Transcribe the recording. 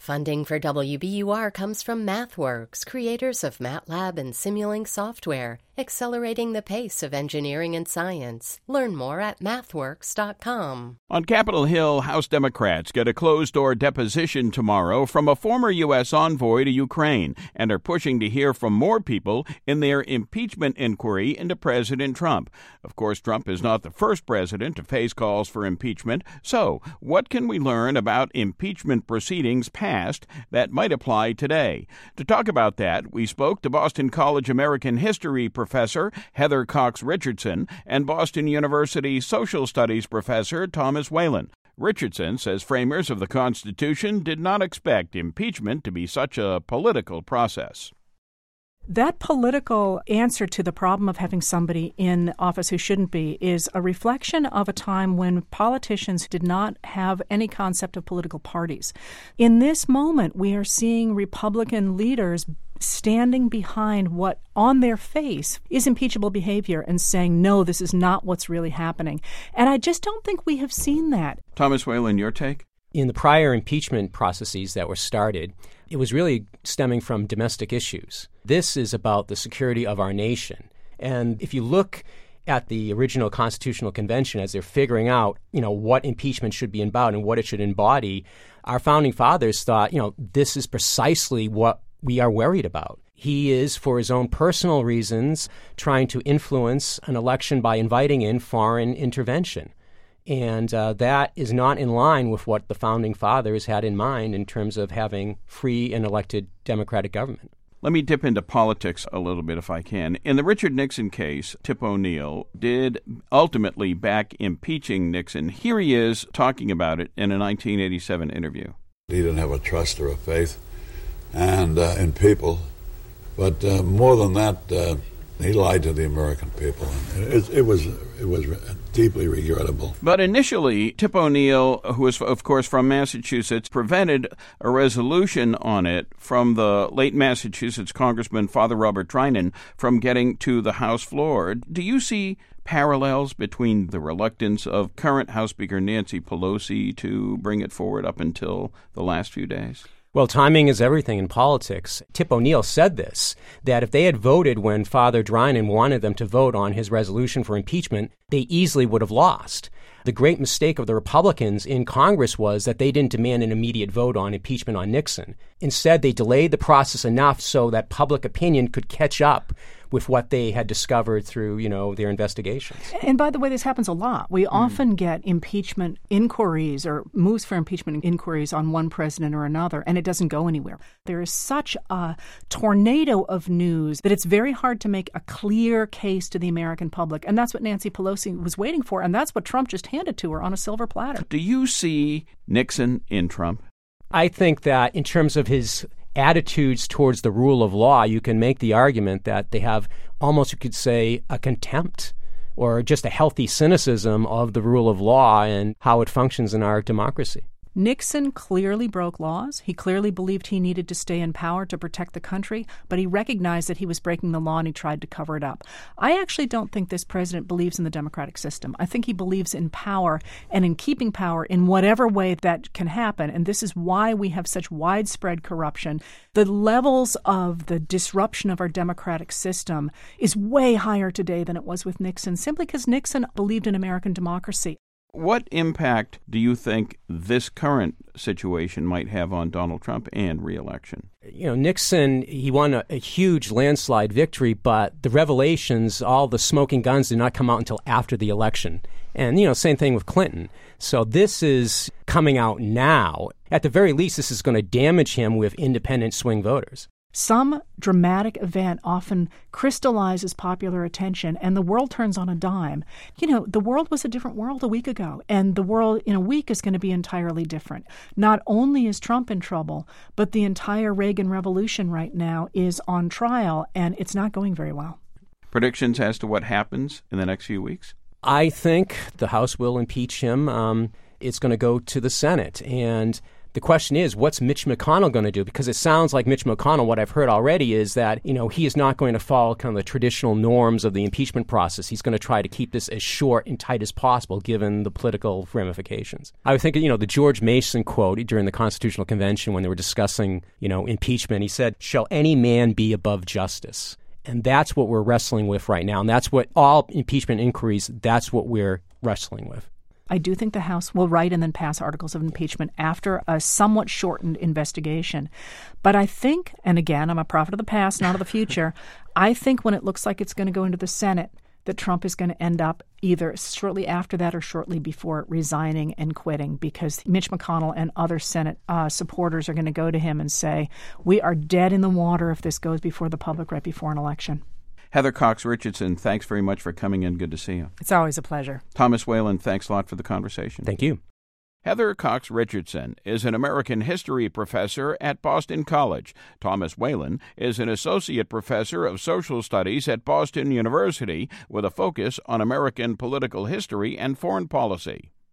Funding for WBUR comes from MathWorks, creators of MATLAB and Simulink software, accelerating the pace of engineering and science. Learn more at mathworks.com. On Capitol Hill, House Democrats get a closed-door deposition tomorrow from a former U.S. envoy to Ukraine and are pushing to hear from more people in their impeachment inquiry into President Trump. Of course, Trump is not the first president to face calls for impeachment. So, what can we learn about impeachment proceedings past that might apply today? To talk about that, we spoke to Boston College American History Professor Heather Cox Richardson and Boston University Social Studies Professor Thomas Whalen. Richardson says framers of the Constitution did not expect impeachment to be such a political process. That political answer to the problem of having somebody in office who shouldn't be is a reflection of a time when politicians did not have any concept of political parties. In this moment, we are seeing Republican leaders standing behind what on their face is impeachable behavior and saying, no, this is not what's really happening. And I just don't think we have seen that. Thomas Whalen, your take? In the prior impeachment processes that were started, it was really stemming from domestic issues. This is about the security of our nation. And if you look at the original Constitutional Convention as they're figuring out, what impeachment should be about and what it should embody, our founding fathers thought, this is precisely what we are worried about. He is, for his own personal reasons, trying to influence an election by inviting in foreign intervention. And that is not in line with what the Founding Fathers had in mind in terms of having free and elected democratic government. Let me dip into politics a little bit if I can. In the Richard Nixon case, Tip O'Neill did ultimately back impeaching Nixon. Here he is talking about it in a 1987 interview. He didn't have a trust or a faith and in people. But more than that, he lied to the American people. It was deeply regrettable. But initially, Tip O'Neill, who was, of course, from Massachusetts, prevented a resolution on it from the late Massachusetts Congressman Father Robert Trinan from getting to the House floor. Do you see parallels between the reluctance of current House Speaker Nancy Pelosi to bring it forward up until the last few days? Well, timing is everything in politics. Tip O'Neill said this, that if they had voted when Father Drinan wanted them to vote on his resolution for impeachment, they easily would have lost. The great mistake of the Republicans in Congress was that they didn't demand an immediate vote on impeachment on Nixon. Instead, they delayed the process enough so that public opinion could catch up with what they had discovered through, their investigations. And by the way, this happens a lot. We often get impeachment inquiries or moves for impeachment inquiries on one president or another, and it doesn't go anywhere. There is such a tornado of news that it's very hard to make a clear case to the American public. And that's what Nancy Pelosi was waiting for, and that's what Trump just handed to her on a silver platter. Do you see Nixon in Trump? I think that in terms of his attitudes towards the rule of law, you can make the argument that they have almost, you could say, a contempt or just a healthy cynicism of the rule of law and how it functions in our democracy. Nixon clearly broke laws. He clearly believed he needed to stay in power to protect the country, but he recognized that he was breaking the law and he tried to cover it up. I actually don't think this president believes in the democratic system. I think he believes in power and in keeping power in whatever way that can happen. And this is why we have such widespread corruption. The levels of the disruption of our democratic system is way higher today than it was with Nixon, simply because Nixon believed in American democracy. What impact do you think this current situation might have on Donald Trump and re-election? Nixon, he won a huge landslide victory, but the revelations, all the smoking guns did not come out until after the election. And, same thing with Clinton. So this is coming out now. At the very least, this is going to damage him with independent swing voters. Some dramatic event often crystallizes popular attention, and the world turns on a dime. The world was a different world a week ago, and the world in a week is going to be entirely different. Not only is Trump in trouble, but the entire Reagan Revolution right now is on trial, and it's not going very well. Predictions as to what happens in the next few weeks? I think the House will impeach him. It's going to go to the Senate, and The question is, what's Mitch McConnell going to do? Because it sounds like Mitch McConnell, what I've heard already is that, he is not going to follow kind of the traditional norms of the impeachment process. He's going to try to keep this as short and tight as possible, given the political ramifications. I would think, the George Mason quote during the Constitutional Convention when they were discussing, impeachment, he said, "Shall any man be above justice?" And that's what we're wrestling with right now. And that's what all impeachment inquiries, that's what we're wrestling with. I do think the House will write and then pass articles of impeachment after a somewhat shortened investigation. But I think, and again, I'm a prophet of the past, not of the future, I think when it looks like it's going to go into the Senate, that Trump is going to end up either shortly after that or shortly before resigning and quitting, because Mitch McConnell and other Senate supporters are going to go to him and say, we are dead in the water if this goes before the public right before an election. Heather Cox Richardson, thanks very much for coming in. Good to see you. It's always a pleasure. Thomas Whalen, thanks a lot for the conversation. Thank you. Heather Cox Richardson is an American history professor at Boston College. Thomas Whalen is an associate professor of social studies at Boston University with a focus on American political history and foreign policy.